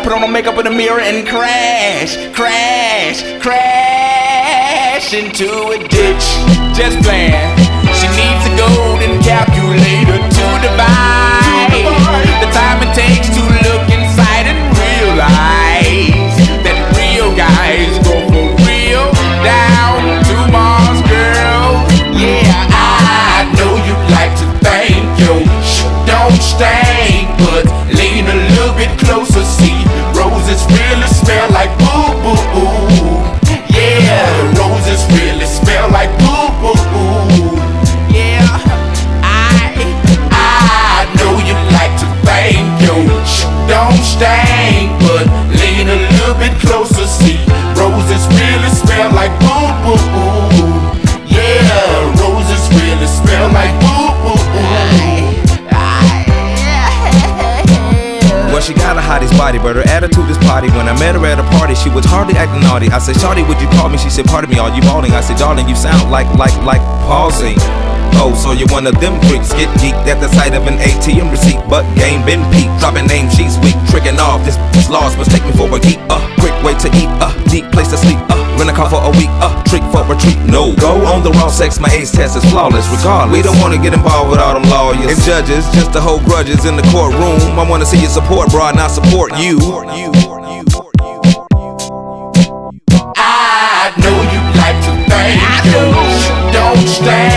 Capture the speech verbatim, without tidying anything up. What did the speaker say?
put on the makeup in the mirror and crash, crash, crash into a ditch. Just playing. She needs a golden calculator to divide the time it takes to look inside and realize that real guys go for real down to Mars, girl. Yeah, I know you like to think your shit don't stink, but lean a little bit closer, see roses really smell like boo boo boo. Yeah, roses really smell like boo boo boo. Yeah, I I know you like to think your shit don't stink, but lean a little bit closer, see roses really smell like boo boo boo. Yeah, roses really smell like boo boo boo. Well, she got a hottie's body, but her attitude is potty. When I met her at a party, she was hardly acting naughty. I said, Shawty, would you call me? She said, pardon me, are you balling? I said, darling, you sound like, like, like pausing. Oh, so you're one of them freaks, get geeked at the sight of an A T M receipt. But game been peaked, dropping name, she's weak, tricking off. This, this lost mistake me for a geek. Uh, quick way to eat, uh, deep place to sleep. Uh, rent a car for a week, uh, trick for retreat. No, go on the raw sex, my ace test is flawless. Regardless, we don't wanna get involved with all them lawyers and judges, just to hold grudges in the courtroom. I wanna see you support, bro, not support you. I know you like to think your shit don't stink.